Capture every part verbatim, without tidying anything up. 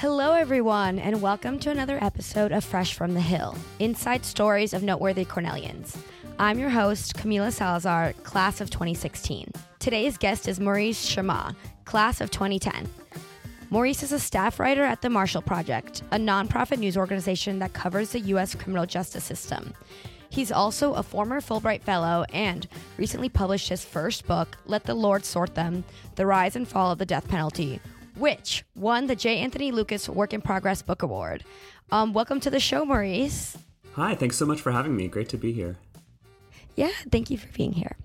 Hello, everyone, and welcome to another episode of Fresh from the Hill, inside stories of noteworthy Cornellians. I'm your host, Camila Salazar, class of twenty sixteen. Today's guest is Maurice Chammah, class of twenty ten. Maurice is a staff writer at the Marshall Project, a nonprofit news organization that covers the U S criminal justice system. He's also a former Fulbright Fellow and recently published his first book, Let the Lord Sort Them, The Rise and Fall of the Death Penalty, which won the J. Anthony Lukas Work in Progress Book Award. Um, welcome to the show, Maurice. Hi, thanks so much for having me. Great to be here. Yeah, thank you for being here.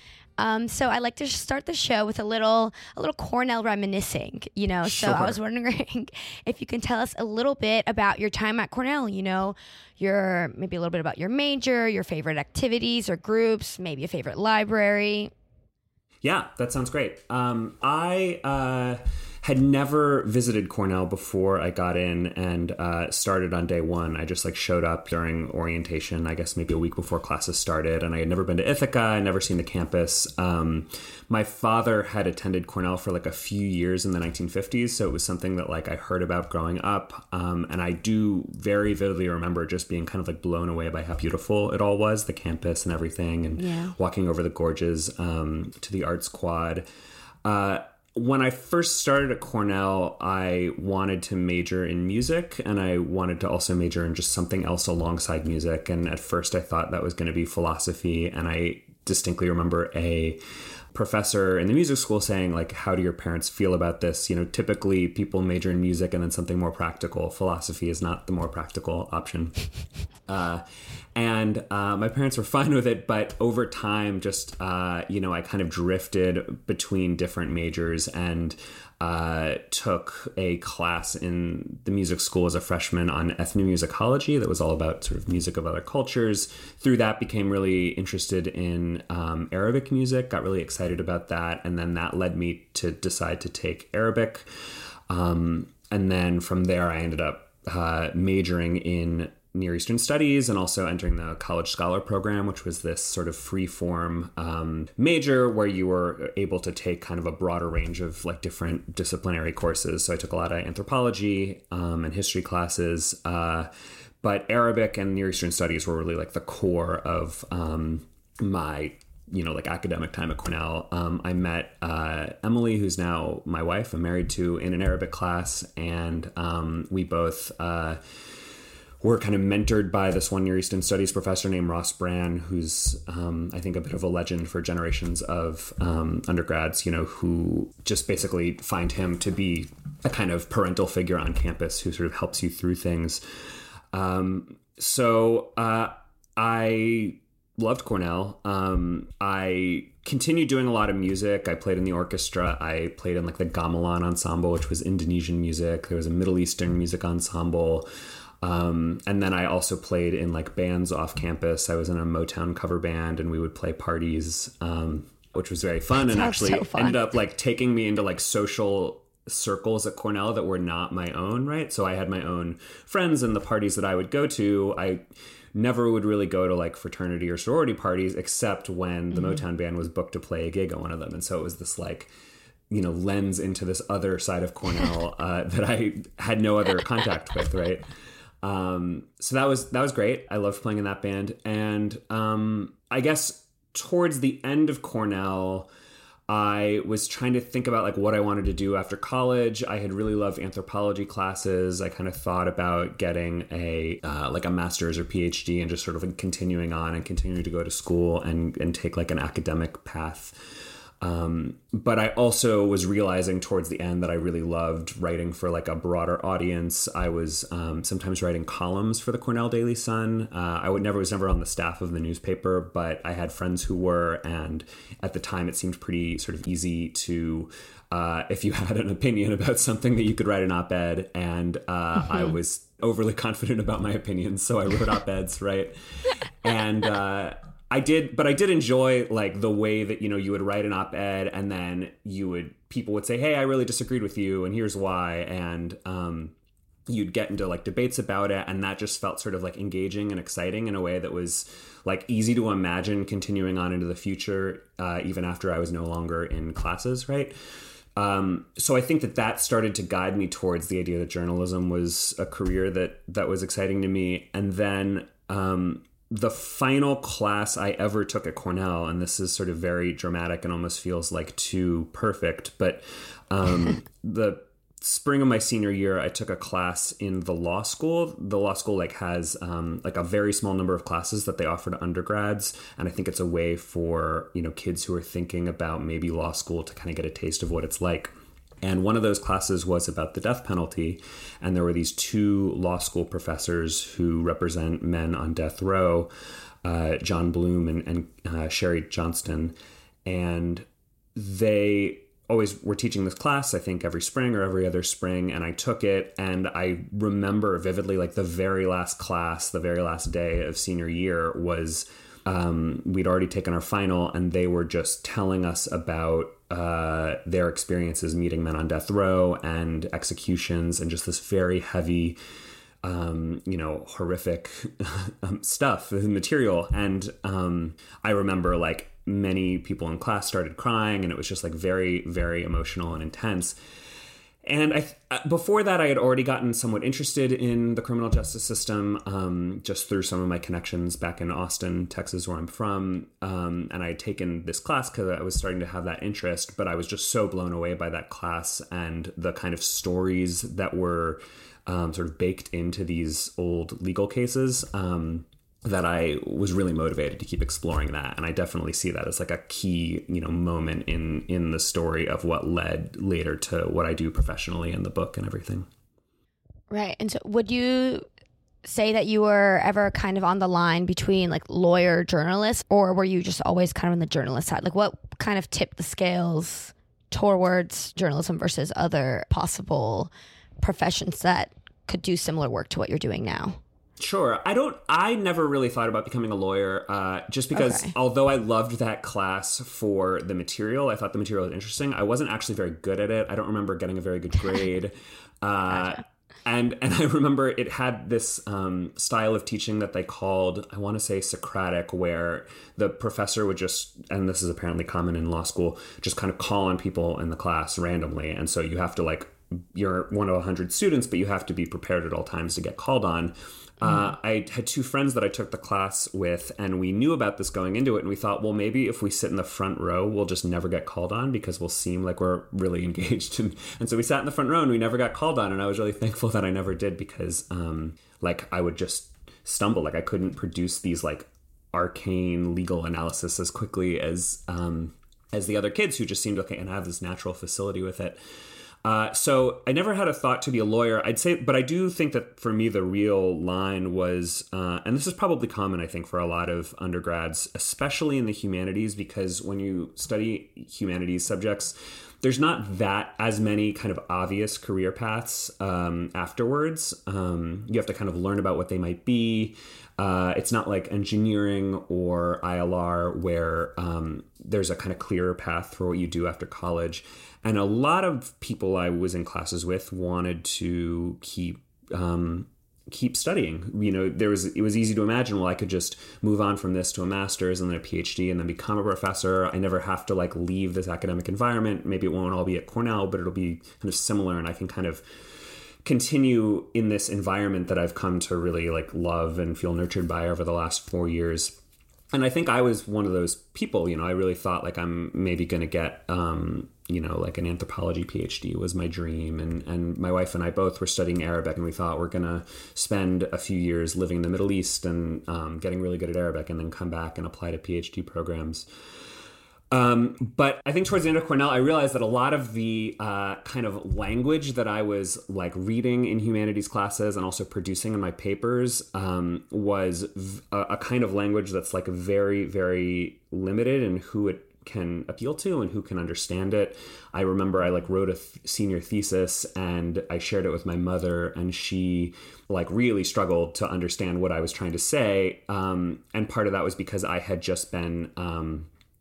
Um, so I like to start the show with a little, a little Cornell reminiscing, you know, so Sure. I was wondering if you can tell us a little bit about your time at Cornell, you know, your, maybe a little bit about your major, your favorite activities or groups, maybe a favorite library. Yeah, that sounds great. Um, I uh, had never visited Cornell before I got in and uh, started on day one. I just like showed up during orientation, I guess maybe a week before classes started, and I had never been to Ithaca. I'd never seen the campus. Um, my father had attended Cornell for like a few years in the nineteen fifties, so it was something that like I heard about growing up, um, and I do very vividly remember just being kind of like blown away by how beautiful it all was, the campus and everything, and Yeah. walking over the gorges um, to the Arts Quad. Uh, When I first started at Cornell, I wanted to major in music, and I wanted to also major in just something else alongside music. And at first I thought that was going to be philosophy. And I distinctly remember a professor in the music school saying, like, how do your parents feel about this? You know, typically people major in music and then something more practical. Philosophy is not the more practical option. Uh, and uh, my parents were fine with it, but over time, just, uh, you know, I kind of drifted between different majors and uh, took a class in the music school as a freshman on ethnomusicology that was all about sort of music of other cultures. Through that, became really interested in um, Arabic music, got really excited about that, and then that led me to decide to take Arabic. Um, and then from there, I ended up uh, majoring in Near Eastern Studies and also entering the College Scholar Program, which was this sort of free-form um, major where you were able to take kind of a broader range of like different disciplinary courses. So I took a lot of anthropology um, and history classes, uh, but Arabic and Near Eastern Studies were really like the core of um, my you know, like academic time at Cornell. Um, I met uh, Emily, who's now my wife, I'm married to, in an Arabic class, and um, we both Uh, We're kind of mentored by this one Near Eastern Studies professor named Ross Brand, who's, um, I think, a bit of a legend for generations of um, undergrads, you know, who just basically find him to be a kind of parental figure on campus who sort of helps you through things. Um, so uh, I loved Cornell. Um, I continued doing a lot of music. I played in the orchestra. I played in like the gamelan ensemble, which was Indonesian music. There was a Middle Eastern music ensemble. Um, and then I also played in like bands off campus. I was in a Motown cover band and we would play parties, um, which was very fun, and actually so fun. ended up like taking me into like social circles at Cornell that were not my own, right? So I had my own friends, and the parties that I would go to, I never would really go to like fraternity or sorority parties except when the mm-hmm. Motown band was booked to play a gig at one of them. And so it was this like, you know, lens into this other side of Cornell uh, that I had no other contact with, right? Um, so that was, that was great. I loved playing in that band. And, um, I guess towards the end of Cornell, I was trying to think about like what I wanted to do after college. I had really loved anthropology classes. I kind of thought about getting a, uh, like a master's or PhD and just sort of like continuing on and continuing to go to school and, and take like an academic path. Um, but I also was realizing towards the end that I really loved writing for like a broader audience. I was um, sometimes writing columns for the Cornell Daily Sun. Uh, I would never was never on the staff of the newspaper, but I had friends who were, and at the time it seemed pretty sort of easy to, uh, if you had an opinion about something, that you could write an op-ed. And uh, mm-hmm. I was overly confident about my opinions, so I wrote op-eds, right? And uh, I did, but I did enjoy like the way that, you know, you would write an op-ed and then you would, people would say, hey, I really disagreed with you and here's why. And um, you'd get into like debates about it. And that just felt sort of like engaging and exciting in a way that was like easy to imagine continuing on into the future, uh, even after I was no longer in classes, right? Um, so I think that that started to guide me towards the idea that journalism was a career that that was exciting to me. And then um, the final class I ever took at Cornell, and this is sort of very dramatic and almost feels like too perfect, but um, the spring of my senior year, I took a class in the law school. The law school like has um, like a very small number of classes that they offer to undergrads. And I think it's a way for, you know, kids who are thinking about maybe law school to kind of get a taste of what it's like. And one of those classes was about the death penalty. And there were these two law school professors who represent men on death row, uh, John Bloom and, and uh, Sherry Johnston. And they always were teaching this class, I think every spring or every other spring, and I took it, and I remember vividly like the very last class, the very last day of senior year was, um, we'd already taken our final, and they were just telling us about uh, their experiences meeting men on death row and executions and just this very heavy, um, you know, horrific stuff, material. And um, I remember like many people in class started crying, and it was just like very, very emotional and intense. And I, before that, I had already gotten somewhat interested in the criminal justice system, um, just through some of my connections back in Austin, Texas, where I'm from. Um, and I had taken this class because I was starting to have that interest, but I was just so blown away by that class and the kind of stories that were um, sort of baked into these old legal cases. Um, that I was really motivated to keep exploring that. And I definitely see that as like a key, you know, moment in, in the story of what led later to what I do professionally in the book and everything. Right. And so would you say that you were ever kind of on the line between like lawyer, journalist, or were you just always kind of on the journalist side? Like what kind of tipped the scales towards journalism versus other possible professions that could do similar work to what you're doing now? Sure. I don't, I never really thought about becoming a lawyer, uh, just because okay. although I loved that class for the material, I thought the material was interesting. I wasn't actually very good at it. I don't remember getting a very good grade. uh, gotcha. And and I remember it had this um, style of teaching that they called, I want to say Socratic, where the professor would just, and this is apparently common in law school, just kind of call on people in the class randomly. And so you have to like, you're one of a hundred students, but you have to be prepared at all times to get called on. Uh, I had two friends that I took the class with, and we knew about this going into it, and we thought, well, maybe if we sit in the front row, we'll just never get called on because we'll seem like we're really engaged. And, and so we sat in the front row, and we never got called on, and I was really thankful that I never did because, um, like, I would just stumble. Like, I couldn't produce these, like, arcane legal analysis as quickly as um, as the other kids who just seemed okay and have this natural facility with it. Uh, so I never had a thought to be a lawyer, I'd say, but I do think that for me, the real line was, uh, and this is probably common, I think, for a lot of undergrads, especially in the humanities, because when you study humanities subjects, there's not that as many kind of obvious career paths um, afterwards. Um, you have to kind of learn about what they might be. Uh, it's not like engineering or I L R where um, there's a kind of clearer path for what you do after college. And a lot of people I was in classes with wanted to keep um, keep studying. You know, there was it was easy to imagine, well, I could just move on from this to a master's and then a PhD and then become a professor. I never have to like leave this academic environment. Maybe it won't all be at Cornell, but it'll be kind of similar, and I can kind of continue in this environment that I've come to really like love and feel nurtured by over the last four years. And I think I was one of those people, you know, I really thought like I'm maybe going to get, um, you know, like an anthropology PhD was my dream. And, and my wife and I both were studying Arabic, and we thought we're going to spend a few years living in the Middle East and um, getting really good at Arabic and then come back and apply to PhD programs. Um, but I think towards the end of Cornell, I realized that a lot of the uh, kind of language that I was like reading in humanities classes and also producing in my papers um, was v- a, a kind of language that's like very, very limited in who it can appeal to and who can understand it. I remember I like wrote a th- senior thesis and I shared it with my mother, and she like really struggled to understand what I was trying to say. Um, and part of that was because I had just been... Um,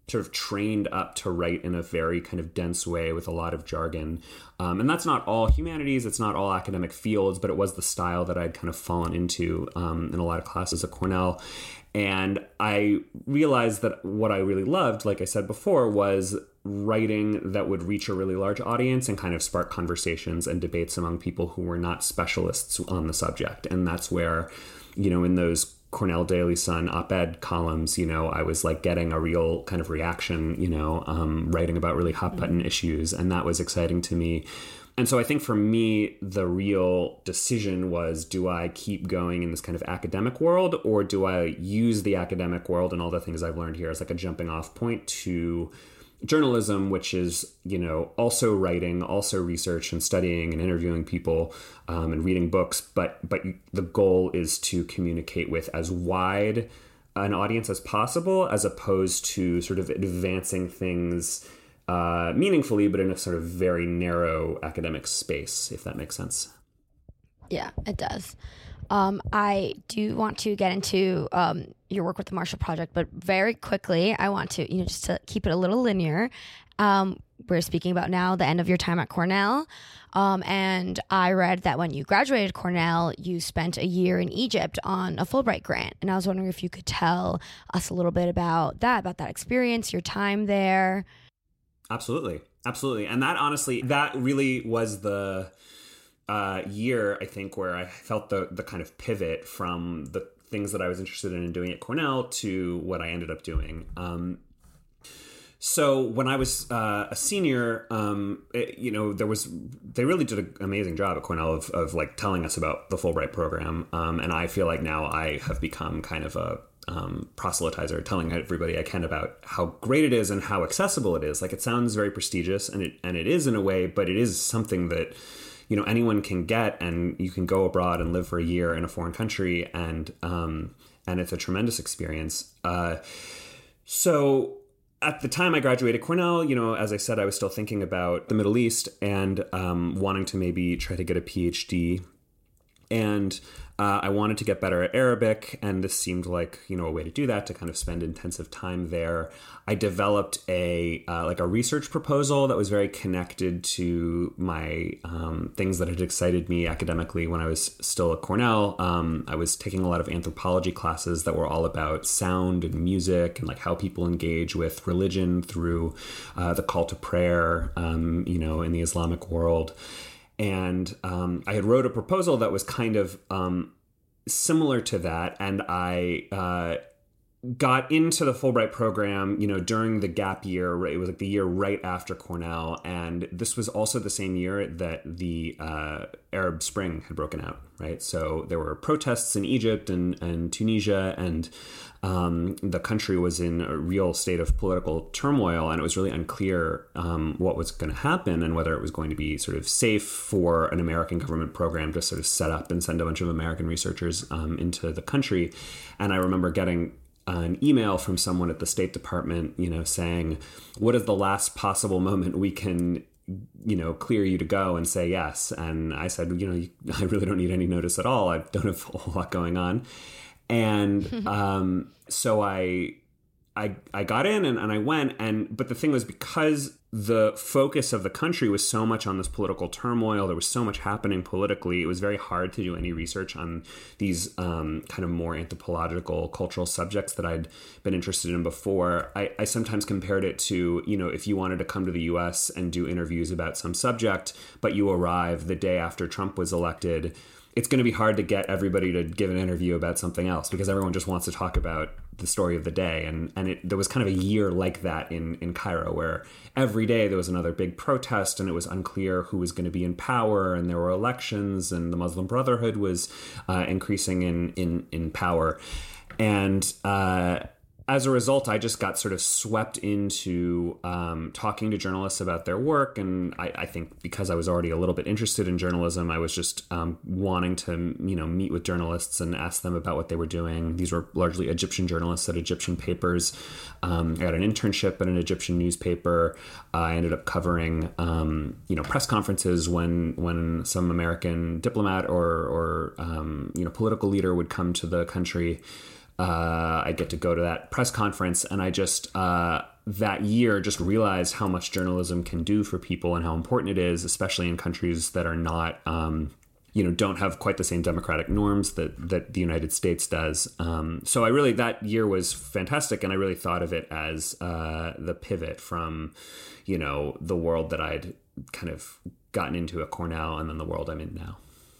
sort of trained up to write in a very kind of dense way with a lot of jargon. Um, and that's not all humanities, it's not all academic fields, but it was the style that I'd kind of fallen into um, in a lot of classes at Cornell. And I realized that what I really loved, like I said before, was writing that would reach a really large audience and kind of spark conversations and debates among people who were not specialists on the subject. And that's where, you know, in those Cornell Daily Sun op-ed columns, you know, I was like getting a real kind of reaction, you know, um, writing about really hot button mm-hmm. issues. And that was exciting to me. And so I think for me, the real decision was, do I keep going in this kind of academic world, or do I use the academic world and all the things I've learned here as like a jumping off point to journalism, which is, you know, also writing, also research and studying and interviewing people um, and reading books. But but the goal is to communicate with as wide an audience as possible, as opposed to sort of advancing things uh, meaningfully, but in a sort of very narrow academic space, if that makes sense. Yeah, it does. Um, I do want to get into um, your work with the Marshall Project, but very quickly, I want to, you know, just to keep it a little linear. Um, we're speaking about now the end of your time at Cornell. Um, and I read that when you graduated Cornell, you spent a year in Egypt on a Fulbright grant. And I was wondering if you could tell us a little bit about that, about that experience, your time there. Absolutely. Absolutely. And that honestly, that really was the uh, year, I think, where I felt the the kind of pivot from the things that I was interested in doing at Cornell to what I ended up doing. Um, so when I was uh, a senior, um, it, you know, there was, they really did an amazing job at Cornell of, of like telling us about the Fulbright program. Um, and I feel like now I have become kind of a um, proselytizer, telling everybody I can about how great it is and how accessible it is. Like, it sounds very prestigious, and it, and it is in a way, but it is something that, you know, anyone can get, and you can go abroad and live for a year in a foreign country. And, um, and it's a tremendous experience. Uh, so at the time I graduated Cornell, you know, as I said, I was still thinking about the Middle East and, um, wanting to maybe try to get a PhD. And uh, I wanted to get better at Arabic, and this seemed like, you know, a way to do that, to kind of spend intensive time there. I developed a uh, like a research proposal that was very connected to my um, things that had excited me academically when I was still at Cornell. Um, I was taking a lot of anthropology classes that were all about sound and music and like how people engage with religion through uh, the call to prayer, um, you know, in the Islamic world. And um, I had wrote a proposal that was kind of um, similar to that. And I uh, got into the Fulbright program, you know, during the gap year. It was like the year right after Cornell. And this was also the same year that the uh, Arab Spring had broken out, right? So there were protests in Egypt and, and Tunisia, and Um, the country was in a real state of political turmoil, and it was really unclear um, what was going to happen and whether it was going to be sort of safe for an American government program to sort of set up and send a bunch of American researchers um, into the country. And I remember getting an email from someone at the State Department, you know, saying, what is the last possible moment we can, you know, clear you to go and say yes? And I said, you know, I really don't need any notice at all. I don't have a whole lot going on. And um, so I, I, I got in and, and I went. And but the thing was, because the focus of the country was so much on this political turmoil, there was so much happening politically, it was very hard to do any research on these um, kind of more anthropological, cultural subjects that I'd been interested in before. I, I sometimes compared it to, you know, if you wanted to come to the U S and do interviews about some subject, but you arrive the day after Trump was elected, it's going to be hard to get everybody to give an interview about something else, because everyone just wants to talk about the story of the day. And and it, there was kind of a year like that in, in Cairo, where every day there was another big protest, and it was unclear who was going to be in power, and there were elections, and the Muslim Brotherhood was uh, increasing in, in, in power. And uh, as a result, I just got sort of swept into um, talking to journalists about their work. And I, I think because I was already a little bit interested in journalism, I was just um, wanting to, you know, meet with journalists and ask them about what they were doing. These were largely Egyptian journalists at Egyptian papers. Um, I got an internship at an Egyptian newspaper. Uh, I ended up covering, um, you know, press conferences when when some American diplomat or, or um, you know, political leader would come to the country. Uh, I get to go to that press conference, and I just, uh, that year just realized how much journalism can do for people and how important it is, especially in countries that are not, um, you know, don't have quite the same democratic norms that, that the United States does. Um, so I really, that year was fantastic. And I really thought of it as uh, the pivot from, you know, the world that I'd kind of gotten into at Cornell and then the world I'm in now.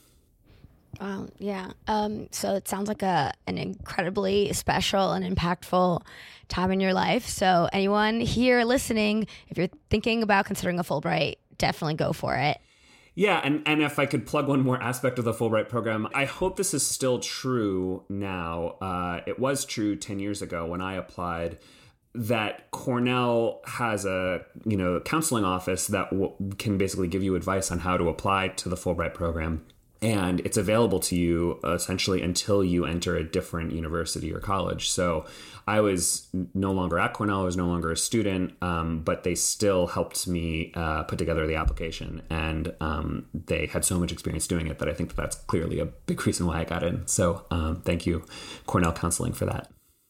Wow, yeah. Um, so it sounds like a an incredibly special and impactful time in your life. So anyone here listening, if you're thinking about considering a Fulbright, definitely go for it. Yeah, and, and if I could plug one more aspect of the Fulbright program, I hope this is still true now. Uh, it was true ten years ago when I applied, that Cornell has a, you know, counseling office that w- can basically give you advice on how to apply to the Fulbright program. And it's available to you essentially until you enter a different university or college. So I was no longer at Cornell, I was no longer a student, um, but they still helped me uh, put together the application. And um, they had so much experience doing it that I think that that's clearly a big reason why I got in. So um, thank you, Cornell Counseling, for that.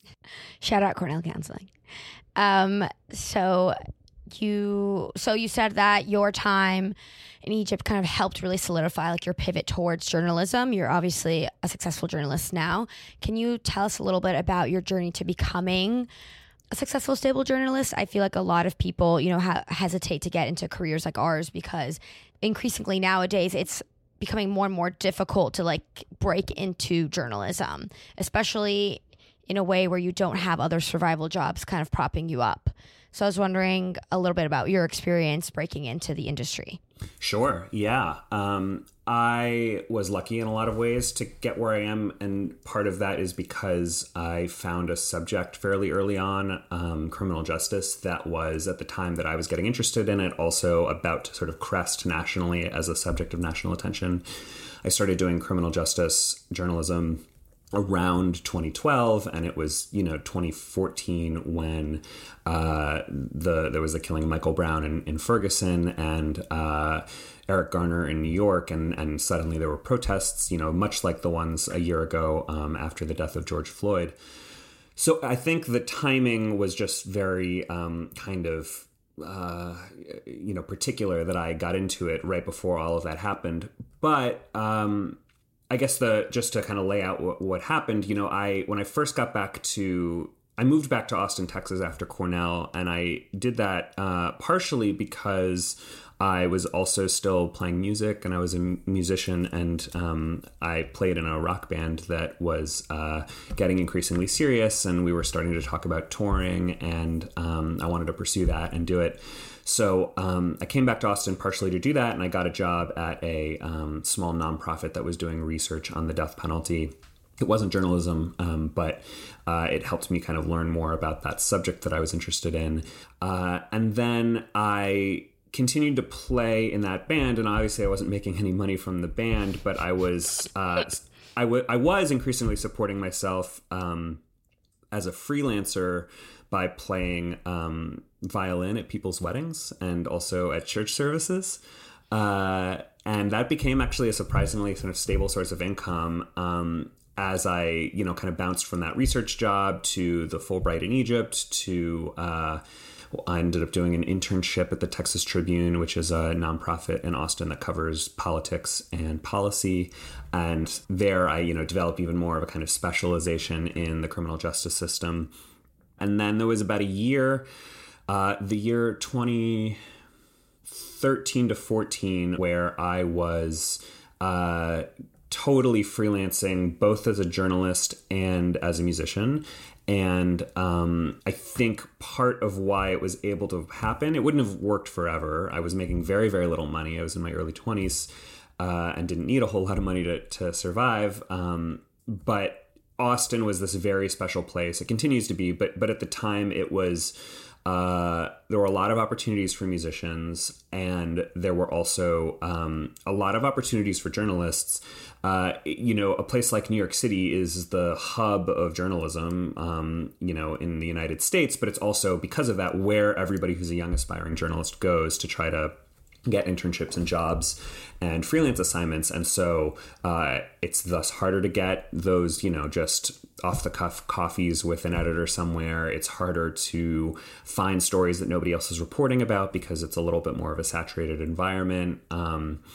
Shout out Cornell Counseling. Um, so you, so you said that your time in Egypt kind of helped really solidify like your pivot towards journalism. You're obviously a successful journalist now. Can you tell us a little bit about your journey to becoming a successful, stable journalist? I feel like a lot of people, you know, ha- hesitate to get into careers like ours because increasingly nowadays it's becoming more and more difficult to like break into journalism, especially in a way where you don't have other survival jobs kind of propping you up. So I was wondering a little bit about your experience breaking into the industry. Sure. Yeah. Um, I was lucky in a lot of ways to get where I am. And part of that is because I found a subject fairly early on, um, criminal justice, that was at the time that I was getting interested in it, also about to sort of crest nationally as a subject of national attention. I started doing criminal justice journalism around twenty twelve, and it was, you know, twenty fourteen when uh, the there was the killing of Michael Brown in, in Ferguson and uh, Eric Garner in New York, and and suddenly there were protests, you know, much like the ones a year ago um, after the death of George Floyd. So I think the timing was just very um, kind of uh, you know particular that I got into it right before all of that happened, but. Um, I guess the just to kind of lay out what, what happened, you know, I when I first got back to, I moved back to Austin, Texas after Cornell, and I did that uh, partially because I was also still playing music, and I was a musician, and um, I played in a rock band that was uh, getting increasingly serious, and we were starting to talk about touring, and um, I wanted to pursue that and do it. So um, I came back to Austin partially to do that, and I got a job at a um, small nonprofit that was doing research on the death penalty. It wasn't journalism, um, but uh, it helped me kind of learn more about that subject that I was interested in. Uh, and then I continued to play in that band, and obviously I wasn't making any money from the band, but I was uh, I, w- I was increasingly supporting myself um, as a freelancer by playing um, violin at people's weddings and also at church services. Uh, and that became actually a surprisingly sort of stable source of income um, as I, you know, kind of bounced from that research job to the Fulbright in Egypt to uh, I ended up doing an internship at the Texas Tribune, which is a nonprofit in Austin that covers politics and policy. And there I, you know, developed even more of a kind of specialization in the criminal justice system. And then there was about a year, uh, the year twenty thirteen to fourteen, where I was uh, totally freelancing, both as a journalist and as a musician. And um, I think part of why it was able to happen, it wouldn't have worked forever. I was making very, very little money. I was in my early twenties uh, and didn't need a whole lot of money to, to survive. Um, but Austin was this very special place. It continues to be, but but at the time it was, uh, there were a lot of opportunities for musicians, and there were also um, a lot of opportunities for journalists. Uh, you know, a place like New York City is the hub of journalism, um, you know, in the United States, but it's also, because of that, where everybody who's a young aspiring journalist goes to try to get internships and jobs and freelance assignments. And so uh, it's thus harder to get those, you know, just off the cuff coffees with an editor somewhere. It's harder to find stories that nobody else is reporting about because it's a little bit more of a saturated environment. Um,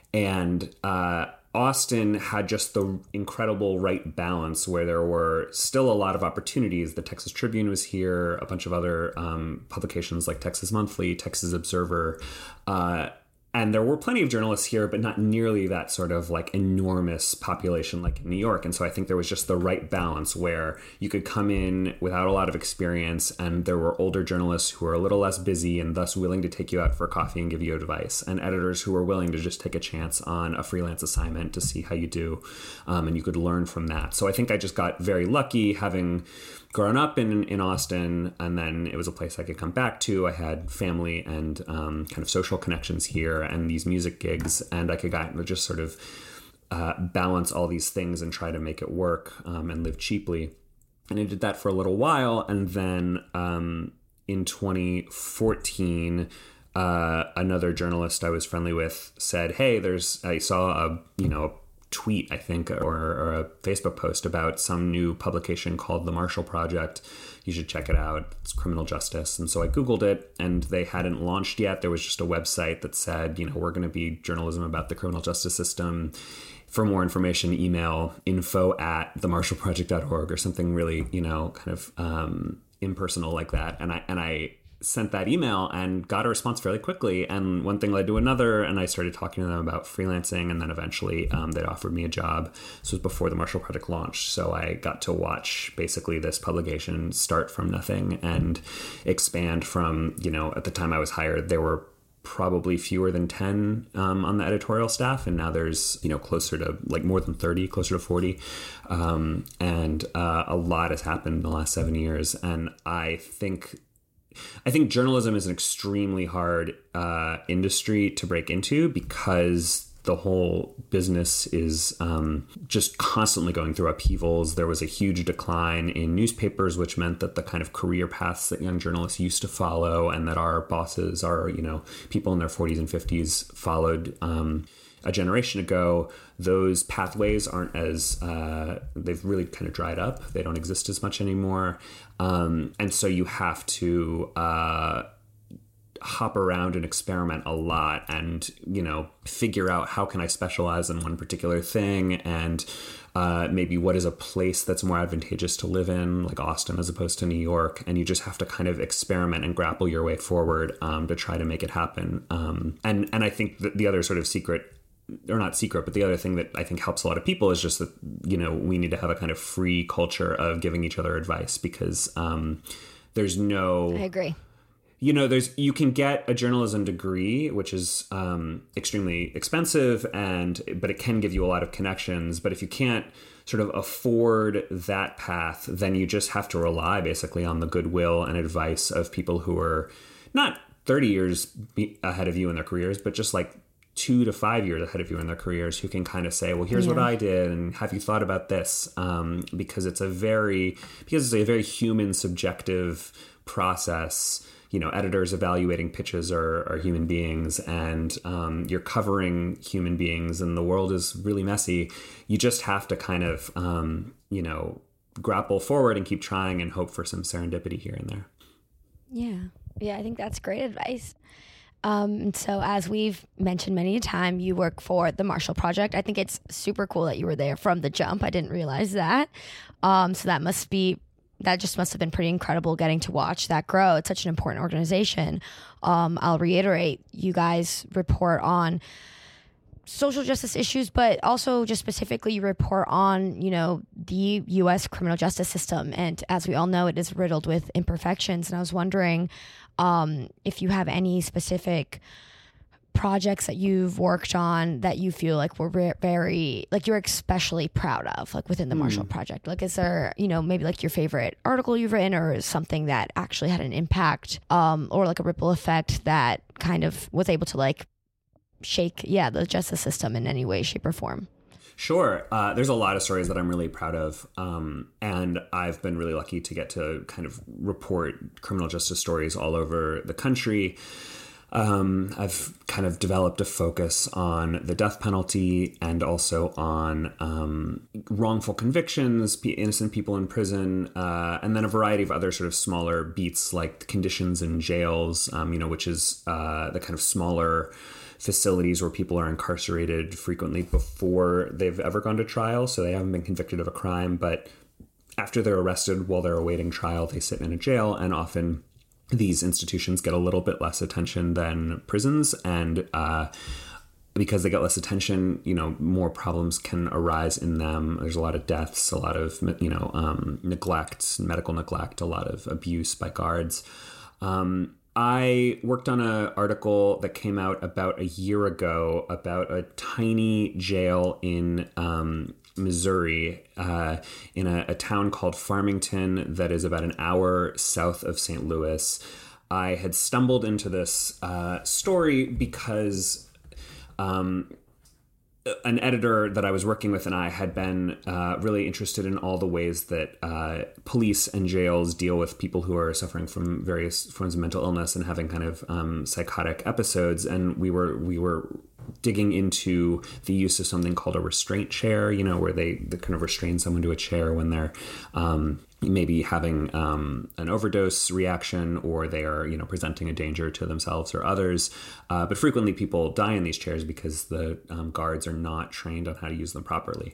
and uh, Austin had just the incredible right balance where there were still a lot of opportunities. The Texas Tribune was here, a bunch of other um, publications like Texas Monthly, Texas Observer, uh, and there were plenty of journalists here, but not nearly that sort of like enormous population like in New York. And so I think there was just the right balance where you could come in without a lot of experience, and there were older journalists who were a little less busy and thus willing to take you out for coffee and give you advice, and editors who were willing to just take a chance on a freelance assignment to see how you do. Um, and you could learn from that. So I think I just got very lucky having grown up in, in Austin, and then it was a place I could come back to. I had family and um, kind of social connections here and these music gigs, and I could just sort of uh, balance all these things and try to make it work um, and live cheaply. And I did that for a little while, and then um, in twenty fourteen, uh, another journalist I was friendly with said, "Hey, there's I saw a you know." tweet, I think, or, or a Facebook post about some new publication called The Marshall Project. You should check it out. It's criminal justice." And so I Googled it, and they hadn't launched yet. There was just a website that said, you know, we're going to be journalism about the criminal justice system. For more information, email info at the marshall project dot org or something really, you know, kind of um, impersonal like that. And I, and I, sent that email and got a response fairly quickly, and one thing led to another, and I started talking to them about freelancing, and then eventually um, they offered me a job. This was before the Marshall Project launched, so I got to watch basically this publication start from nothing and expand from, you know, at the time I was hired, there were probably fewer than ten um, on the editorial staff, and now there's, you know, closer to like more than thirty, closer to forty, um, and uh, a lot has happened in the last seven years, and I think I think journalism is an extremely hard uh, industry to break into because the whole business is um, just constantly going through upheavals. There was a huge decline in newspapers, which meant that the kind of career paths that young journalists used to follow and that our bosses, our, you know, people in their forties and fifties followed um, a generation ago, those pathways aren't as, uh, they've really kind of dried up. They don't exist as much anymore. Um, and so you have to uh, hop around and experiment a lot and, you know, figure out how can I specialize in one particular thing, and uh, maybe what is a place that's more advantageous to live in, like Austin as opposed to New York. And you just have to kind of experiment and grapple your way forward um, to try to make it happen. Um, and, and I think that the other sort of secret, or not secret, but the other thing that I think helps a lot of people is just that, you know, we need to have a kind of free culture of giving each other advice, because um, there's no... I agree. You know, there's you can get a journalism degree, which is um, extremely expensive, and but it can give you a lot of connections. But if you can't sort of afford that path, then you just have to rely basically on the goodwill and advice of people who are not thirty years ahead of you in their careers, but just like two to five years ahead of you in their careers, who can kind of say, well, here's yeah. what I did, and have you thought about this? Um, because it's a very, because it's a very human, subjective process. You know, editors evaluating pitches are, are human beings, and um, you're covering human beings, and the world is really messy. You just have to kind of, um, you know, grapple forward and keep trying and hope for some serendipity here and there. Yeah. Yeah, I think that's great advice. Um, so as we've mentioned many a time, you work for the Marshall Project. I think it's super cool that you were there from the jump. I didn't realize that. Um, so that must be, that just must have been pretty incredible getting to watch that grow. It's such an important organization. Um, I'll reiterate, you guys report on social justice issues, but also just specifically you report on, you know, the U S criminal justice system. And as we all know, it is riddled with imperfections. And I was wondering um, if you have any specific projects that you've worked on that you feel like were re- very, like you're especially proud of, like within the mm. Marshall Project. Like, is there, you know, maybe like your favorite article you've written, or something that actually had an impact, um, or like a ripple effect that kind of was able to like shake, yeah, the justice system in any way, shape, or form? Sure. Uh, there's a lot of stories that I'm really proud of. Um, and I've been really lucky to get to kind of report criminal justice stories all over the country. Um, I've kind of developed a focus on the death penalty and also on um, wrongful convictions, innocent people in prison, uh, and then a variety of other sort of smaller beats like conditions in jails, um, you know, which is uh, the kind of smaller facilities where people are incarcerated frequently before they've ever gone to trial. So they haven't been convicted of a crime, but after they're arrested while they're awaiting trial, they sit in a jail, and often these institutions get a little bit less attention than prisons, and uh, because they get less attention, you know, more problems can arise in them. There's a lot of deaths, a lot of, you know, um, neglect, medical neglect, a lot of abuse by guards. Um, I worked on an article that came out about a year ago about a tiny jail in um, Missouri, uh, in a, a town called Farmington that is about an hour south of Saint Louis. I had stumbled into this uh, story because um, an editor that I was working with and I had been uh, really interested in all the ways that uh, police and jails deal with people who are suffering from various forms of mental illness and having kind of um, psychotic episodes. And we were we were digging into the use of something called a restraint chair, you know, where they, they kind of restrain someone to a chair when they're um, maybe having um, an overdose reaction, or they are, you know, presenting a danger to themselves or others. Uh, but frequently people die in these chairs because the um, guards are not trained on how to use them properly.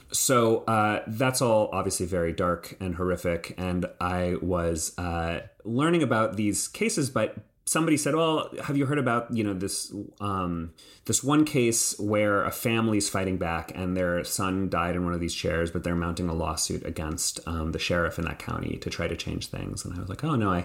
So uh, that's all obviously very dark and horrific. And I was uh, learning about these cases, but somebody said, well, have you heard about, you know, this um, this one case where a family's fighting back and their son died in one of these chairs, but they're mounting a lawsuit against um, the sheriff in that county to try to change things. And I was like, oh, no, I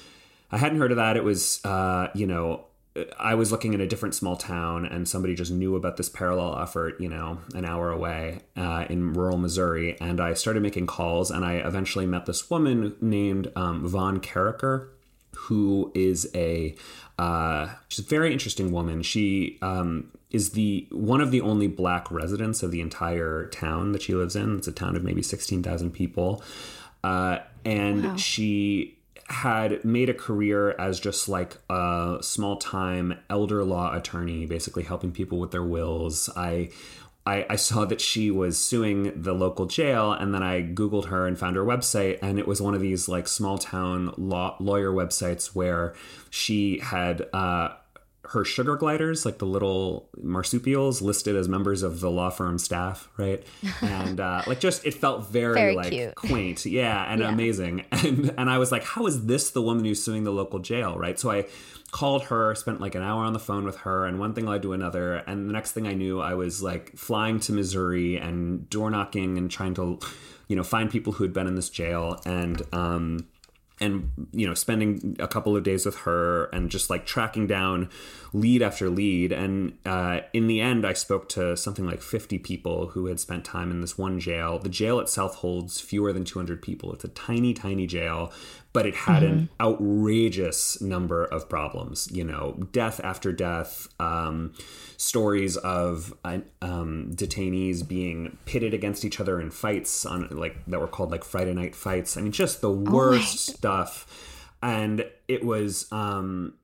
I hadn't heard of that. It was, uh, you know, I was looking in a different small town and somebody just knew about this parallel effort, you know, an hour away uh, in rural Missouri. And I started making calls, and I eventually met this woman named um, Vaughn Carricker, who is a uh, she's a very interesting woman. She um, is the one of the only Black residents of the entire town that she lives in. It's a town of maybe sixteen thousand people. Uh, and wow. She had made a career as just like a small-time elder law attorney, basically helping people with their wills. I I, I saw that she was suing the local jail, and then I Googled her and found her website, and it was one of these like small town law lawyer websites where she had uh, her sugar gliders, like the little marsupials, listed as members of the law firm staff, right? And uh, like just it felt very, very like cute. Quaint, yeah, and yeah. amazing. And and I was like, how is this the woman who's suing the local jail, right? So I called her, spent like an hour on the phone with her, and one thing led to another. And the next thing I knew, I was like flying to Missouri and door knocking and trying to, you know, find people who had been in this jail, and, um, and, you know, spending a couple of days with her and just like tracking down lead after lead. And uh, in the end, I spoke to something like fifty people who had spent time in this one jail. The jail itself holds fewer than two hundred people. It's a tiny, tiny jail, but it had mm-hmm. an outrageous number of problems, you know, death after death, um, stories of uh, um, detainees being pitted against each other in fights on like that were called like Friday night fights. I mean, just the worst oh stuff. And it was um,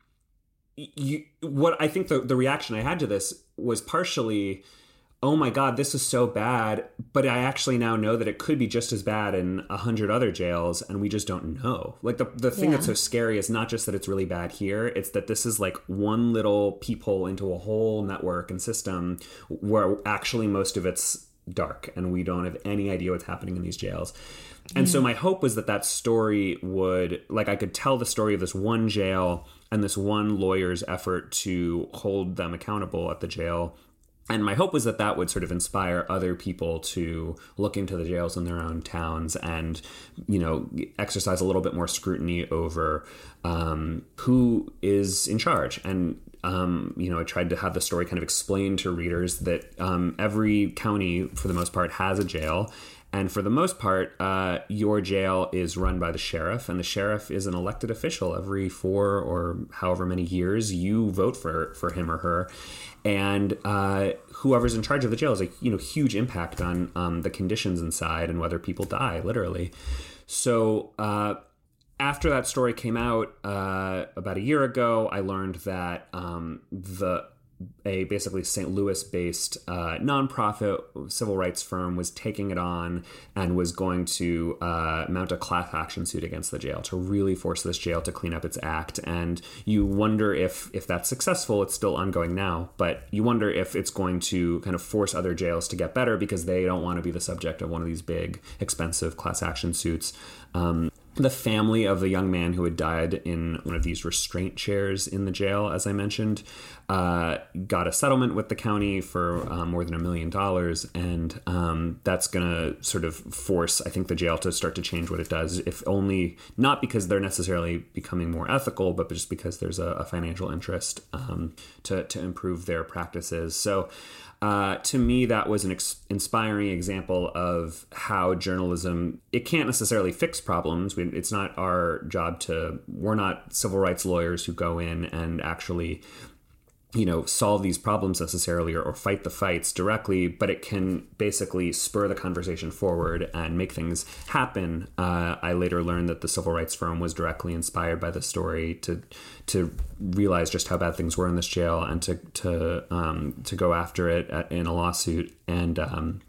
you, what I think the, the reaction I had to this was partially, oh my God, this is so bad. But I actually now know that it could be just as bad in a hundred other jails, and we just don't know. Like the, the thing yeah. that's so scary is not just that it's really bad here. It's that this is like one little peephole into a whole network and system where actually most of it's dark and we don't have any idea what's happening in these jails. And mm. so my hope was that that story would, like I could tell the story of this one jail and this one lawyer's effort to hold them accountable at the jail. And my hope was that that would sort of inspire other people to look into the jails in their own towns and, you know, exercise a little bit more scrutiny over um, who is in charge. And, um, you know, I tried to have the story kind of explain to readers that um, every county, for the most part, has a jail. And for the most part, uh, your jail is run by the sheriff, and the sheriff is an elected official. Every four or however many years, you vote for, for him or her. And uh, whoever's in charge of the jail has a you know huge impact on um, the conditions inside and whether people die, literally. So uh, after that story came out uh, about a year ago, I learned that um, the a basically Saint Louis-based uh, nonprofit civil rights firm was taking it on and was going to uh, mount a class action suit against the jail to really force this jail to clean up its act. And you wonder if if that's successful. It's still ongoing now, but you wonder if it's going to kind of force other jails to get better because they don't want to be the subject of one of these big, expensive class action suits. Um, The family of the young man who had died in one of these restraint chairs in the jail, as I mentioned, uh, got a settlement with the county for uh, more than a million dollars. And um, that's going to sort of force, I think, the jail to start to change what it does, if only not because they're necessarily becoming more ethical, but just because there's a, a financial interest um, to, to improve their practices. So Uh, to me, that was an ex- inspiring example of how journalism, it can't necessarily fix problems. We, it's not our job to, we're not civil rights lawyers who go in and actually, you know, solve these problems necessarily or, or fight the fights directly, but it can basically spur the conversation forward and make things happen. Uh, I later learned that the civil rights firm was directly inspired by the story to to realize just how bad things were in this jail and to to um, to go after it at, in a lawsuit. And um,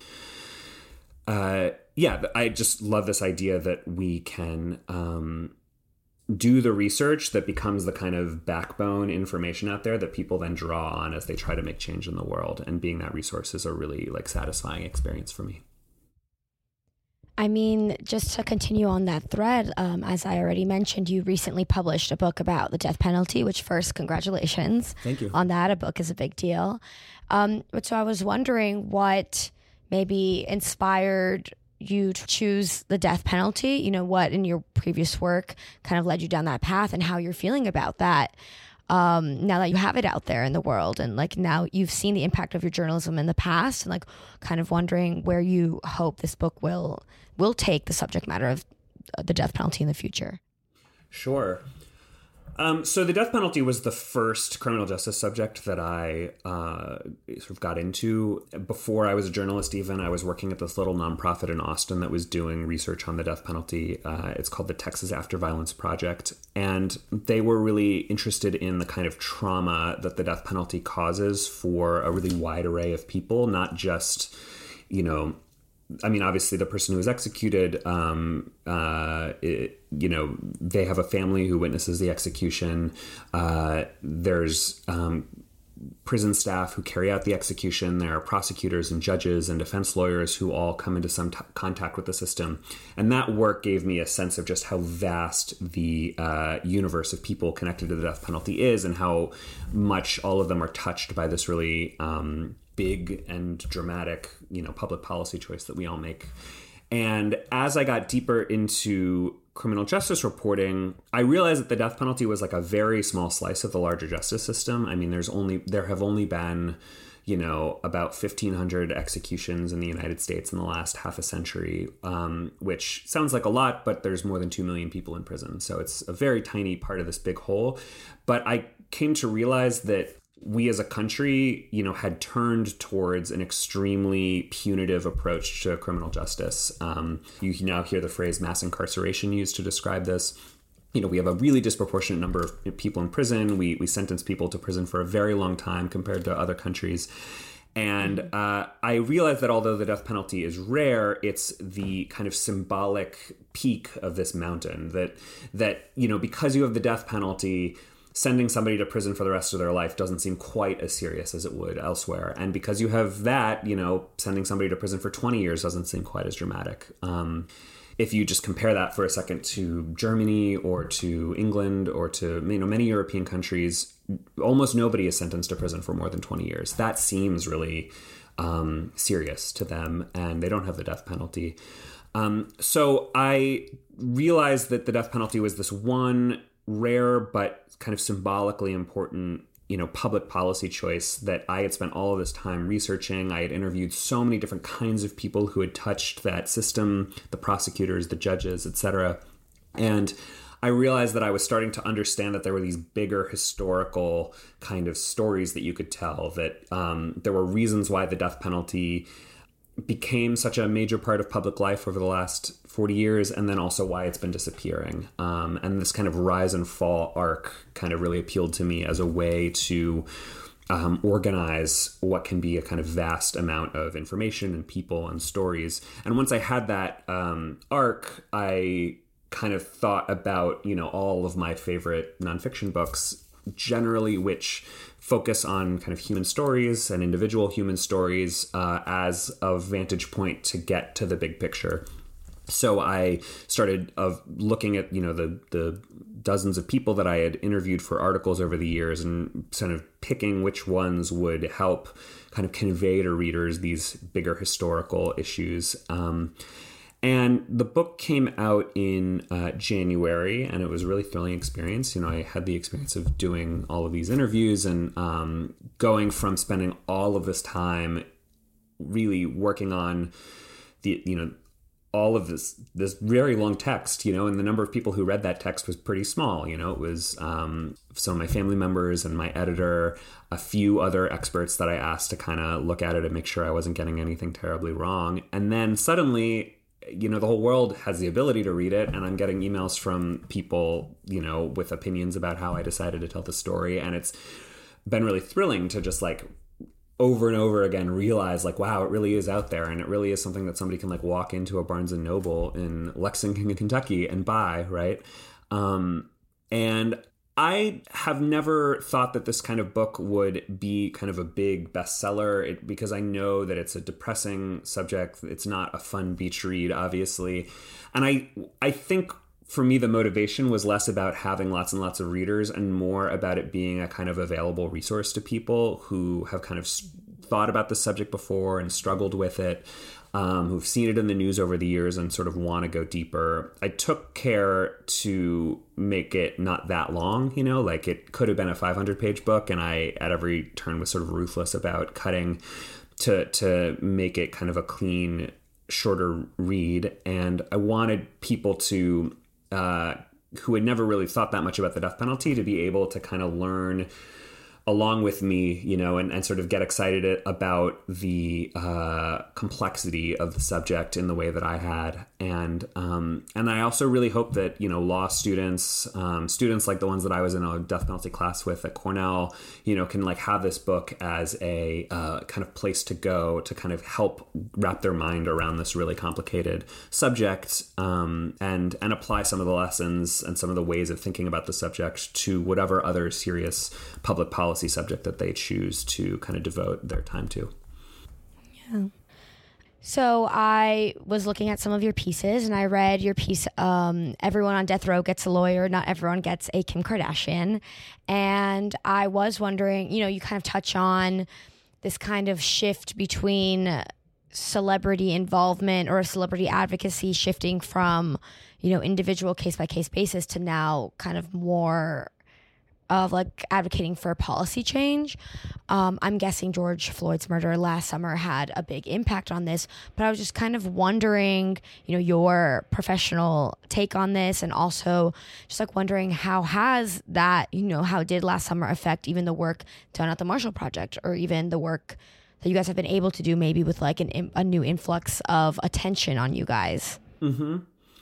uh, yeah, I just love this idea that we can Um, do the research that becomes the kind of backbone information out there that people then draw on as they try to make change in the world. And being that resource is a really like satisfying experience for me. I mean, just to continue on that thread, um, as I already mentioned, you recently published a book about the death penalty, which first, congratulations. Thank you. On that. A book is a big deal. Um, but so I was wondering what maybe inspired you to choose the death penalty, you know, what in your previous work kind of led you down that path and how you're feeling about that um, now that you have it out there in the world and like now you've seen the impact of your journalism in the past and like kind of wondering where you hope this book will will take the subject matter of the death penalty in the future. Sure. Um, so the death penalty was the first criminal justice subject that I uh, sort of got into. Before I was a journalist even, I was working at this little nonprofit in Austin that was doing research on the death penalty. Uh, it's called the Texas After Violence Project. And they were really interested in the kind of trauma that the death penalty causes for a really wide array of people, not just, you know, I mean, obviously, the person who was executed, um, uh, it, you know, they have a family who witnesses the execution. Uh, there's um, prison staff who carry out the execution. There are prosecutors and judges and defense lawyers who all come into some t- contact with the system. And that work gave me a sense of just how vast the uh, universe of people connected to the death penalty is and how much all of them are touched by this really um, big and dramatic, you know, public policy choice that we all make. And as I got deeper into criminal justice reporting, I realized that the death penalty was like a very small slice of the larger justice system. I mean, there's only there have only been, you know, about fifteen hundred executions in the United States in the last half a century, um, which sounds like a lot, but there's more than two million people in prison. So it's a very tiny part of this big whole. But I came to realize that we as a country, you know, had turned towards an extremely punitive approach to criminal justice. Um, you now hear the phrase mass incarceration used to describe this. You know, we have a really disproportionate number of people in prison. We we sentence people to prison for a very long time compared to other countries. And uh, I realized that although the death penalty is rare, it's the kind of symbolic peak of this mountain. That that, you know, because you have the death penalty, sending somebody to prison for the rest of their life doesn't seem quite as serious as it would elsewhere. And because you have that, you know, sending somebody to prison for twenty years doesn't seem quite as dramatic. Um, if you just compare that for a second to Germany or to England or to, you know, many European countries, almost nobody is sentenced to prison for more than twenty years. That seems really um, serious to them, and they don't have the death penalty. Um, so I realized that the death penalty was this one rare but kind of symbolically important, you know, public policy choice that I had spent all of this time researching. I had interviewed so many different kinds of people who had touched that system, the prosecutors, the judges, et cetera. And I realized that I was starting to understand that there were these bigger historical kind of stories that you could tell, that um, there were reasons why the death penalty became such a major part of public life over the last forty years, and then also why it's been disappearing. Um, and this kind of rise and fall arc kind of really appealed to me as a way to um, organize what can be a kind of vast amount of information and people and stories. And once I had that um, arc, I kind of thought about, you know, all of my favorite nonfiction books, generally which focus on kind of human stories and individual human stories uh, as a vantage point to get to the big picture. So I started of looking at, you know, the the dozens of people that I had interviewed for articles over the years and sort of picking which ones would help kind of convey to readers these bigger historical issues. Um, And the book came out in uh, January, and it was a really thrilling experience. You know, I had the experience of doing all of these interviews and um, going from spending all of this time really working on the, you know, all of this this very long text, you know, and the number of people who read that text was pretty small. You know, it was um, some of my family members and my editor, a few other experts that I asked to kind of look at it and make sure I wasn't getting anything terribly wrong. And then suddenly, you know, the whole world has the ability to read it, and I'm getting emails from people, you know, with opinions about how I decided to tell the story. And it's been really thrilling to just like over and over again realize like, wow, it really is out there, and it really is something that somebody can like walk into a Barnes and Noble in Lexington, Kentucky and buy, right? Um, and I have never thought that this kind of book would be kind of a big bestseller it, because I know that it's a depressing subject. It's not a fun beach read, obviously. And I I think for me, the motivation was less about having lots and lots of readers and more about it being a kind of available resource to people who have kind of thought about the subject before and struggled with it. Um, who've seen it in the news over the years and sort of want to go deeper. I took care to make it not that long, you know, like it could have been a five hundred page book, and I at every turn was sort of ruthless about cutting to to make it kind of a clean, shorter read. And I wanted people to, uh, who had never really thought that much about the death penalty, to be able to kind of learn along with me, you know, and, and sort of get excited about the uh, complexity of the subject in the way that I had. And um, and I also really hope that, you know, law students, um, students like the ones that I was in a death penalty class with at Cornell, you know, can like have this book as a uh, kind of place to go to kind of help wrap their mind around this really complicated subject um, and, and apply some of the lessons and some of the ways of thinking about the subject to whatever other serious public policy subject that they choose to kind of devote their time to. Yeah. So I was looking at some of your pieces, and I read your piece, um, Everyone on Death Row Gets a Lawyer, Not Everyone Gets a Kim Kardashian. And I was wondering, you know, you kind of touch on this kind of shift between celebrity involvement or celebrity advocacy shifting from, you know, individual case-by-case basis to now kind of more of like advocating for policy change. Um, I'm guessing George Floyd's murder last summer had a big impact on this, but I was just kind of wondering, you know, your professional take on this, and also just like wondering how has that, you know, how did last summer affect even the work done at the Marshall Project, or even the work that you guys have been able to do maybe with like an, a new influx of attention on you guys? Mm-hmm.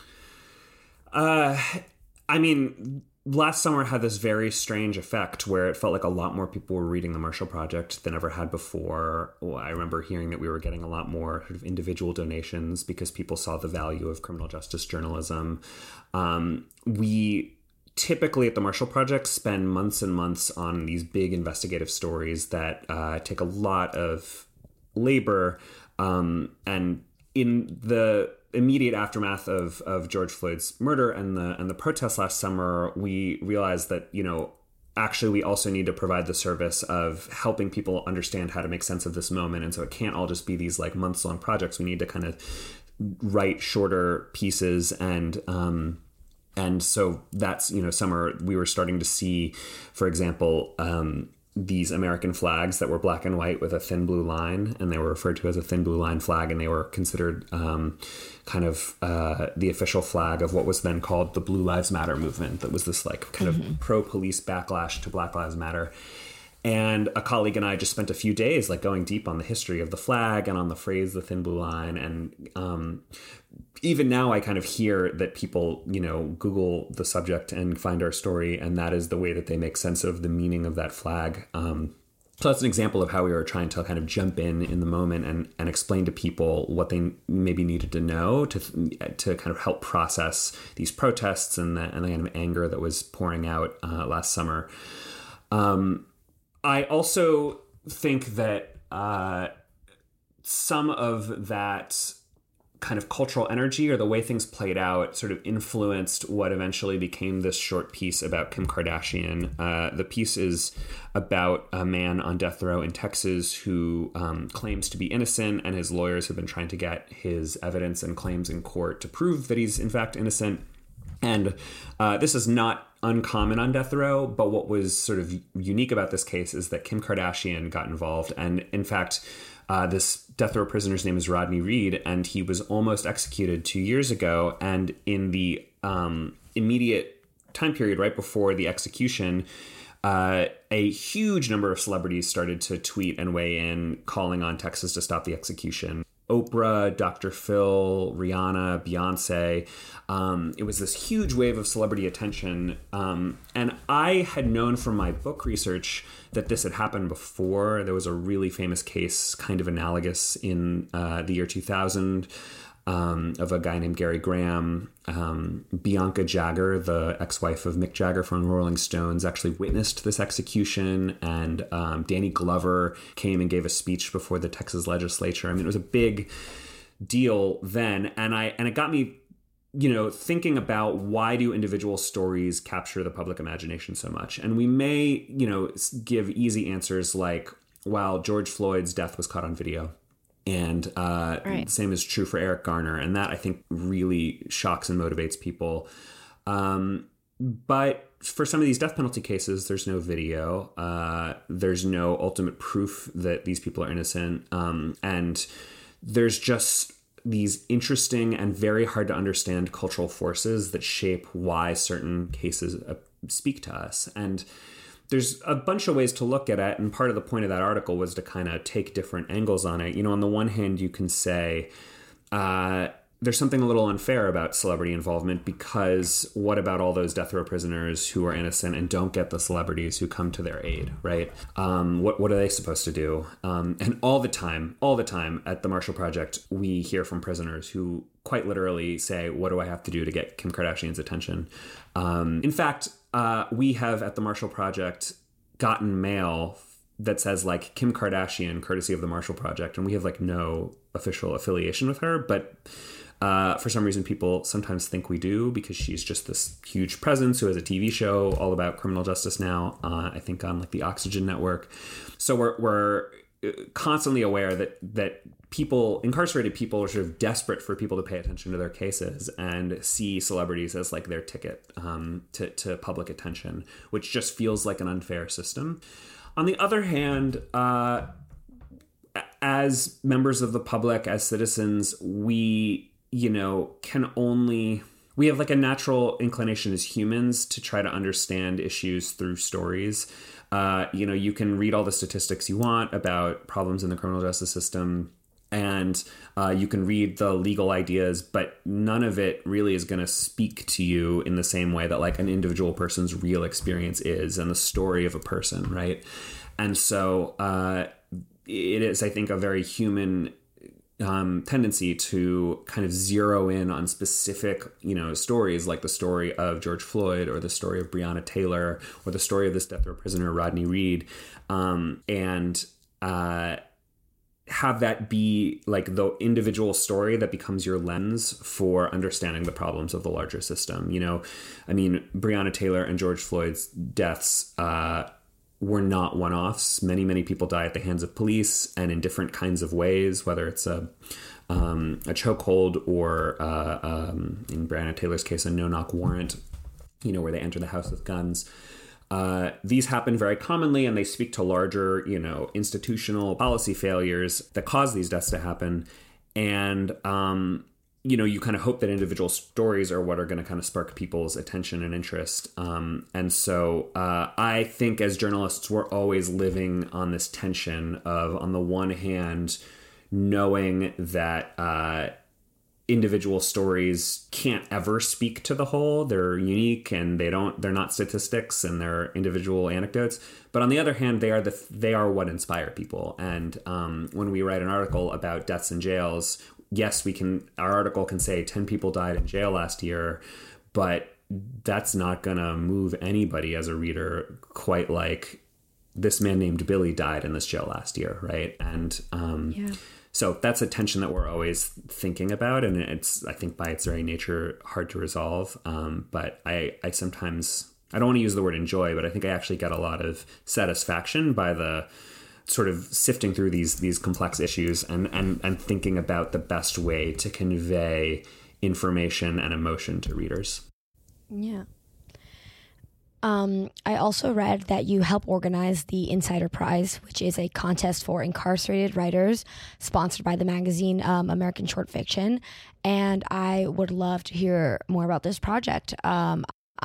Uh, I mean, last summer had this very strange effect where it felt like a lot more people were reading the Marshall Project than ever had before. Well, I remember hearing that we were getting a lot more sort of individual donations because people saw the value of criminal justice journalism. Um, we typically at the Marshall Project spend months and months on these big investigative stories that uh, take a lot of labor. Um, and in the immediate aftermath of, of George Floyd's murder and the and the protests last summer, we realized that, you know, actually we also need to provide the service of helping people understand how to make sense of this moment. And so it can't all just be these like months long projects. We need to kind of write shorter pieces. And um, and so that's, you know, summer we were starting to see, for example, um, these American flags that were black and white with a thin blue line, and they were referred to as a thin blue line flag, and they were considered um, kind of uh, the official flag of what was then called the Blue Lives Matter movement. That was this like kind mm-hmm. of pro-police backlash to Black Lives Matter. And a colleague and I just spent a few days like going deep on the history of the flag and on the phrase, the thin blue line. And um, even now I kind of hear that people, you know, Google the subject and find our story. And that is the way that they make sense of the meaning of that flag. Um, so that's an example of how we were trying to kind of jump in in the moment and, and explain to people what they maybe needed to know to to kind of help process these protests and the, and the kind of anger that was pouring out uh, last summer. Um, I also think that uh, some of that kind of cultural energy or the way things played out sort of influenced what eventually became this short piece about Kim Kardashian. Uh, the piece is about a man on death row in Texas who um, claims to be innocent, and his lawyers have been trying to get his evidence and claims in court to prove that he's in fact innocent. And uh, this is not uncommon on death row, but what was sort of unique about this case is that Kim Kardashian got involved. And in fact, uh, this death row prisoner's name is Rodney Reed, and he was almost executed two years ago. And in the um, immediate time period right before the execution, uh, a huge number of celebrities started to tweet and weigh in, calling on Texas to stop the execution. Oprah, Doctor Phil, Rihanna, Beyonce. Um, it was this huge wave of celebrity attention. Um, and I had known from my book research that this had happened before. There was a really famous case, kind of analogous in uh, the year two thousand, um, of a guy named Gary Graham. Um, Bianca Jagger, the ex-wife of Mick Jagger from Rolling Stones, actually witnessed this execution, and um, Danny Glover came and gave a speech before the Texas legislature. I mean, it was a big deal then, and I and it got me, you know, thinking about why do individual stories capture the public imagination so much? And we may, you know, give easy answers like, well, George Floyd's death was caught on video. And uh, right. the same is true for Eric Garner. And that, I think, really shocks and motivates people. Um, but for some of these death penalty cases, there's no video. Uh, there's no ultimate proof that these people are innocent. Um, and there's just these interesting and very hard to understand cultural forces that shape why certain cases uh, speak to us. And there's a bunch of ways to look at it, and part of the point of that article was to kind of take different angles on it. You know, on the one hand, you can say uh, there's something a little unfair about celebrity involvement, because what about all those death row prisoners who are innocent and don't get the celebrities who come to their aid, right? Um, what what are they supposed to do? Um, and all the time, all the time at the Marshall Project, we hear from prisoners who quite literally say, what do I have to do to get Kim Kardashian's attention? Um, in fact, uh, we have at the Marshall Project gotten mail that says like Kim Kardashian, courtesy of the Marshall Project. And we have like no official affiliation with her, but uh, for some reason people sometimes think we do, because she's just this huge presence who has a T V show all about criminal justice now, uh, I think on like the Oxygen Network. So we're, we're constantly aware that, that people, incarcerated people, are sort of desperate for people to pay attention to their cases and see celebrities as like their ticket um, to, to public attention, which just feels like an unfair system. On the other hand, uh, as members of the public, as citizens, we, you know, can only, we have like a natural inclination as humans to try to understand issues through stories. Uh, you know, you can read all the statistics you want about problems in the criminal justice system, and uh, you can read the legal ideas, but none of it really is going to speak to you in the same way that like an individual person's real experience is, and the story of a person, right? And so uh, it is, I think, a very human um, tendency to kind of zero in on specific, you know, stories like the story of George Floyd, or the story of Breonna Taylor, or the story of this death row prisoner, Rodney Reed, um, and uh have that be like the individual story that becomes your lens for understanding the problems of the larger system. You know, I mean, Breonna Taylor and George Floyd's deaths uh, were not one-offs. Many, many people die at the hands of police, and in different kinds of ways, whether it's a um, a chokehold or, uh, um, in Breonna Taylor's case, a no-knock warrant, you know, where they enter the house with guns. Uh, these happen very commonly, and they speak to larger, you know, institutional policy failures that cause these deaths to happen. And um, you know, you kind of hope that individual stories are what are going to kind of spark people's attention and interest. Um, and so uh, I think as journalists, we're always living on this tension of, on the one hand, knowing that uh, individual stories can't ever speak to the whole. They're unique and they don't, they're not statistics and they're individual anecdotes. But on the other hand, they are the, they are what inspire people. And um, when we write an article about deaths in jails, yes, we can, our article can say ten people died in jail last year, but that's not going to move anybody as a reader quite like this man named Billy died in this jail last year. Right. And, um, yeah. So that's a tension that we're always thinking about, and it's, I think, by its very nature, hard to resolve. Um, but I, I sometimes, I don't want to use the word enjoy, but I think I actually get a lot of satisfaction by the sort of sifting through these these complex issues and, and, and thinking about the best way to convey information and emotion to readers. Yeah. Um, I also read that you help organize the Insider Prize, which is a contest for incarcerated writers sponsored by the magazine um, American Short Fiction. And I would love to hear more about this project. Um,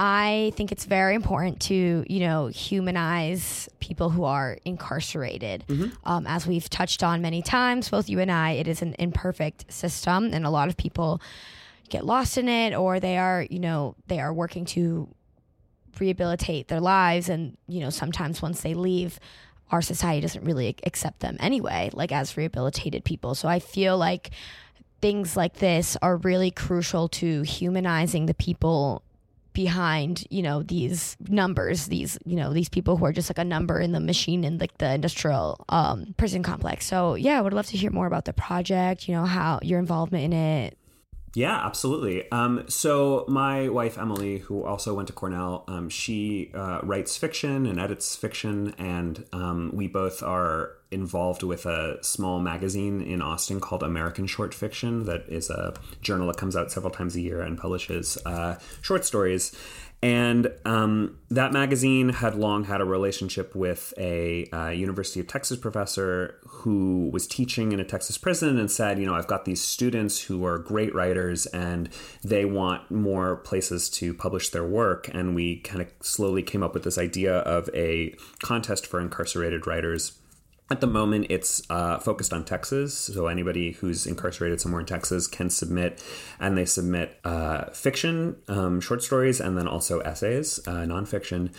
I think it's very important to, you know, humanize people who are incarcerated. Mm-hmm. Um, as we've touched on many times, both you and I, it is an imperfect system, and a lot of people get lost in it, or they are, you know, they are working to rehabilitate their lives, and you know, sometimes once they leave, our society doesn't really accept them anyway, like as rehabilitated people. So I feel like things like this are really crucial to humanizing the people behind, you know, these numbers, these, you know, these people who are just like a number in the machine in like the industrial um prison complex. So yeah, I would love to hear more about the project, you know, how your involvement in it. Yeah, absolutely. Um, so my wife, Emily, who also went to Cornell, um, she uh, writes fiction and edits fiction, and um, we both are involved with a small magazine in Austin called American Short Fiction that is a journal that comes out several times a year and publishes uh, short stories. And um, that magazine had long had a relationship with a uh, University of Texas professor who was teaching in a Texas prison and said, you know, I've got these students who are great writers and they want more places to publish their work. And we kind of slowly came up with this idea of a contest for incarcerated writers. At the moment, it's uh, focused on Texas, so anybody who's incarcerated somewhere in Texas can submit, and they submit uh, fiction, um, short stories, and then also essays, uh, nonfiction.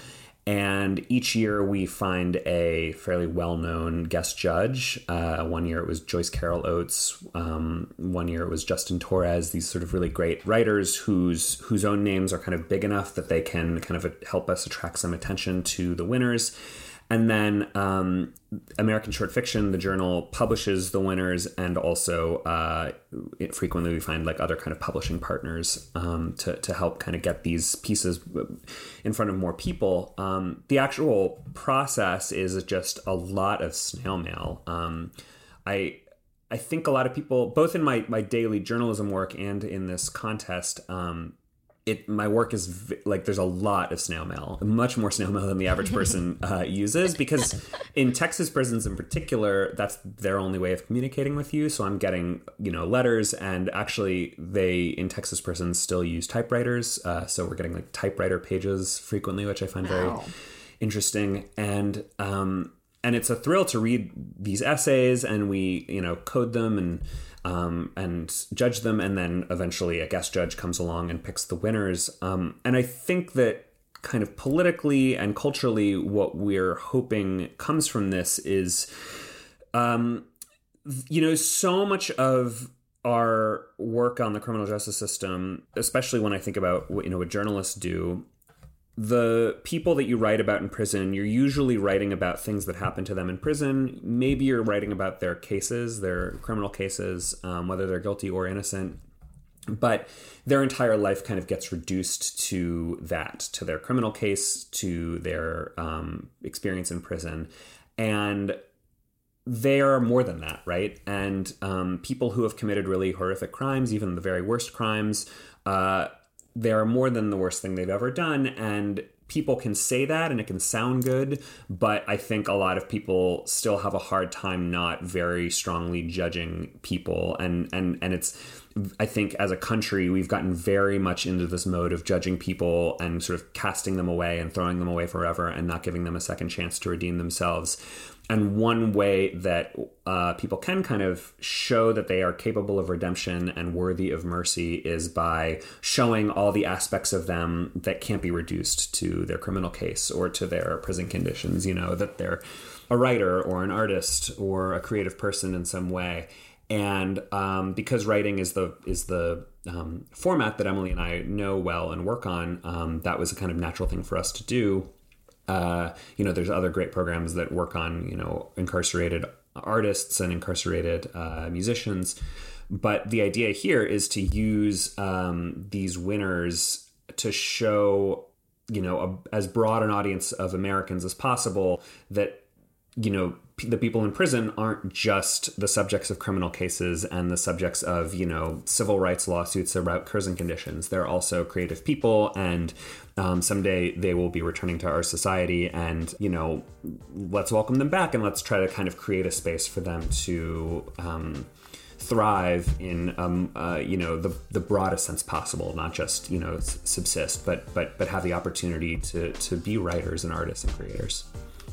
And each year we find a fairly well-known guest judge. Uh, one year it was Joyce Carol Oates. Um, one year it was Justin Torres. These sort of really great writers whose whose own names are kind of big enough that they can kind of help us attract some attention to the winners. And then um, American Short Fiction, the journal, publishes the winners, and also uh, it, frequently we find like other kind of publishing partners um, to, to help kind of get these pieces in front of more people. Um, the actual process is just a lot of snail mail. Um, I I think a lot of people, both in my, my daily journalism work and in this contest, um, It my work is v- like there's a lot of snail mail, much more snail mail than the average person uh, uses, because in Texas prisons in particular, that's their only way of communicating with you. So I'm getting, you know, letters, and actually they in Texas prisons still use typewriters. Uh, so we're getting like typewriter pages frequently, which I find very wow. interesting. And um, and it's a thrill to read these essays, and we, you know, code them and Um, and judge them, and then eventually a guest judge comes along and picks the winners. Um, and I think that kind of politically and culturally, what we're hoping comes from this is, um, you know, so much of our work on the criminal justice system, especially when I think about what, you know, what journalists do, the people that you write about in prison, you're usually writing about things that happen to them in prison. Maybe you're writing about their cases, their criminal cases, um, whether they're guilty or innocent. But their entire life kind of gets reduced to that, to their criminal case, to their um, experience in prison. And they are more than that, right? And um, people who have committed really horrific crimes, even the very worst crimes, uh, they are more than the worst thing they've ever done. And people can say that and it can sound good, but I think a lot of people still have a hard time not very strongly judging people. And, and, and it's, I think as a country, we've gotten very much into this mode of judging people and sort of casting them away and throwing them away forever and not giving them a second chance to redeem themselves. And one way that uh, people can kind of show that they are capable of redemption and worthy of mercy is by showing all the aspects of them that can't be reduced to their criminal case or to their prison conditions, you know, that they're a writer or an artist or a creative person in some way. And um, because writing is the is the um, format that Emily and I know well and work on, um, that was a kind of natural thing for us to do. Uh, you know, there's other great programs that work on, you know, incarcerated artists and incarcerated uh, musicians. But the idea here is to use um, these winners to show, you know, a, as broad an audience of Americans as possible that, you know, p- the people in prison aren't just the subjects of criminal cases and the subjects of, you know, civil rights lawsuits about prison conditions. They're also creative people, and um, someday they will be returning to our society, and, you know, let's welcome them back and let's try to kind of create a space for them to um, thrive in, um, uh, you know, the the broadest sense possible, not just, you know, s- subsist, but but but have the opportunity to to be writers and artists and creators.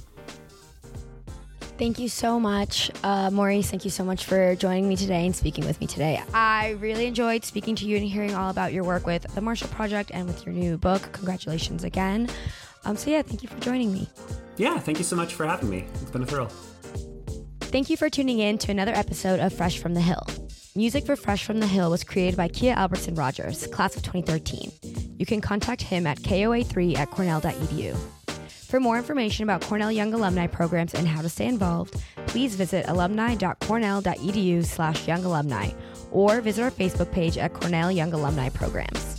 Thank you so much, uh, Maurice. Thank you so much for joining me today and speaking with me today. I really enjoyed speaking to you and hearing all about your work with the Marshall Project and with your new book. Congratulations again. Um, so yeah, thank you for joining me. Yeah, thank you so much for having me. It's been a thrill. Thank you for tuning in to another episode of Fresh from the Hill. Music for Fresh from the Hill was created by Kia Albertson Rogers, class of twenty thirteen. You can contact him at K O A three at cornell dot e d u. For more information about Cornell Young Alumni programs and how to stay involved, please visit alumni dot cornell dot e d u slash young alumni or visit our Facebook page at Cornell Young Alumni Programs.